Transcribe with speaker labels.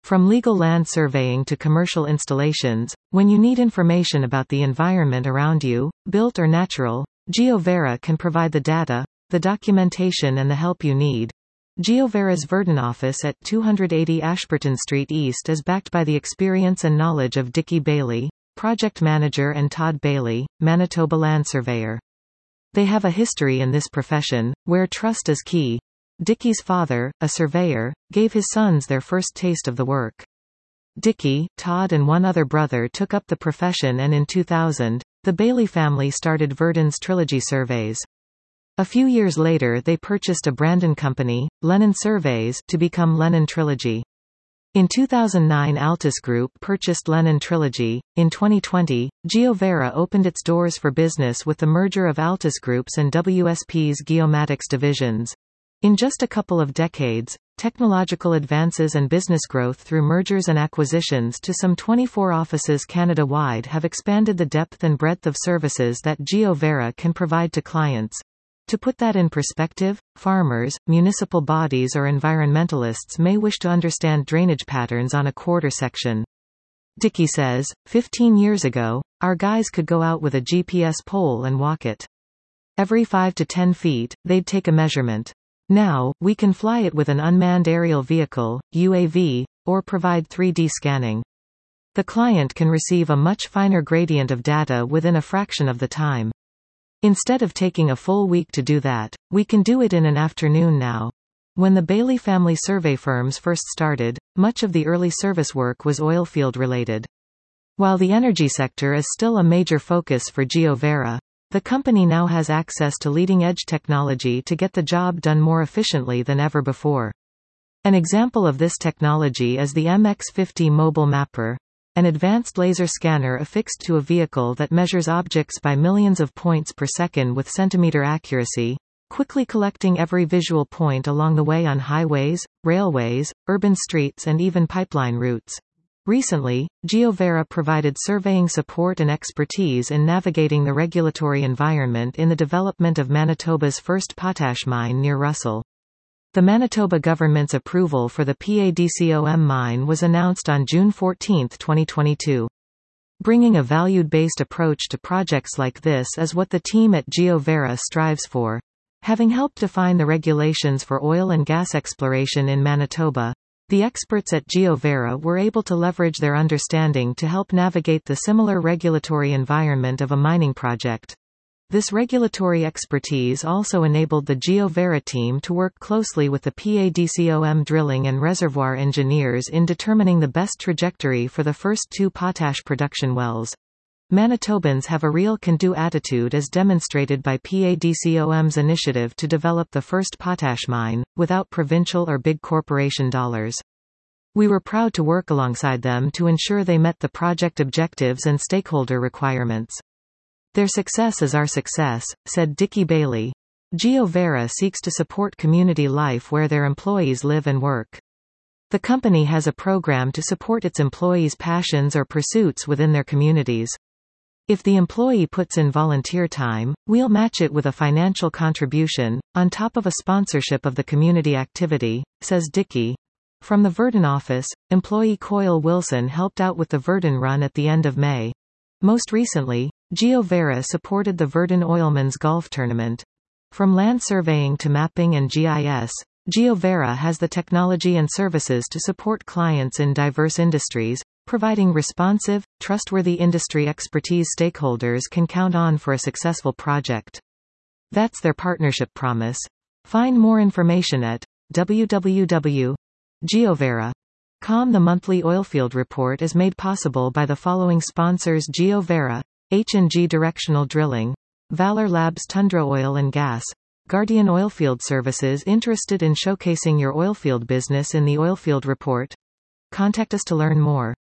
Speaker 1: From legal land surveying to commercial installations, when you need information about the environment around you, built or natural, GeoVera can provide the data, the documentation and the help you need. GeoVera's Verdon office at 280 Ashburton Street East is backed by the experience and knowledge of Dickie Bailey, project manager, and Todd Bailey, Manitoba land surveyor. They have a history in this profession, where trust is key. Dickie's father, a surveyor, gave his sons their first taste of the work. Dickie, Todd and one other brother took up the profession, and in 2000, the Bailey family started Verdon's Trilogy Surveys. A few years later they purchased a Brandon company, Lennon Surveys, to become Lennon Trilogy. In 2009 Altus Group purchased Lennon Trilogy. In 2020, GeoVera opened its doors for business with the merger of Altus Group's and WSP's Geomatics divisions. In just a couple of decades, technological advances and business growth through mergers and acquisitions to some 24 offices Canada-wide have expanded the depth and breadth of services that GeoVera can provide to clients. To put that in perspective, farmers, municipal bodies or environmentalists may wish to understand drainage patterns on a quarter section. Dickie says, 15 years ago, our guys could go out with a GPS pole and walk it. Every 5 to 10 feet, they'd take a measurement. Now, we can fly it with an unmanned aerial vehicle, UAV, or provide 3D scanning. The client can receive a much finer gradient of data within a fraction of the time. Instead of taking a full week to do that, we can do it in an afternoon now. When the Bailey family survey firms first started, much of the early service work was oilfield related. While the energy sector is still a major focus for GeoVera, the company now has access to leading-edge technology to get the job done more efficiently than ever before. An example of this technology is the MX50 mobile mapper, an advanced laser scanner affixed to a vehicle that measures objects by millions of points per second with centimeter accuracy, quickly collecting every visual point along the way on highways, railways, urban streets and even pipeline routes. Recently, GeoVera provided surveying support and expertise in navigating the regulatory environment in the development of Manitoba's first potash mine near Russell. The Manitoba government's approval for the PADCOM mine was announced on June 14, 2022. Bringing a valued-based approach to projects like this is what the team at GeoVera strives for. Having helped define the regulations for oil and gas exploration in Manitoba, the experts at GeoVera were able to leverage their understanding to help navigate the similar regulatory environment of a mining project. This regulatory expertise also enabled the GeoVera team to work closely with the PADCOM drilling and reservoir engineers in determining the best trajectory for the first 2 potash production wells. Manitobans have a real can-do attitude as demonstrated by PADCOM's initiative to develop the first potash mine, without provincial or big corporation dollars. We were proud to work alongside them to ensure they met the project objectives and stakeholder requirements. Their success is our success, said Dickie Bailey. GeoVera seeks to support community life where their employees live and work. The company has a program to support its employees' passions or pursuits within their communities. If the employee puts in volunteer time, we'll match it with a financial contribution, on top of a sponsorship of the community activity, says Dickie. From the Verdon office, employee Coyle Wilson helped out with the Verdon Run at the end of May. Most recently, GeoVera supported the Verdon Oilman's Golf Tournament. From land surveying to mapping and GIS, GeoVera has the technology and services to support clients in diverse industries, providing responsive, trustworthy industry expertise stakeholders can count on for a successful project. That's their partnership promise. Find more information at www.geovera.com. The monthly oilfield report is made possible by the following sponsors: GeoVera, H&G Directional Drilling, Valor Labs Tundra Oil and Gas, Guardian Oilfield Services. Interested in showcasing your oilfield business in the Oilfield Report? Contact us to learn more.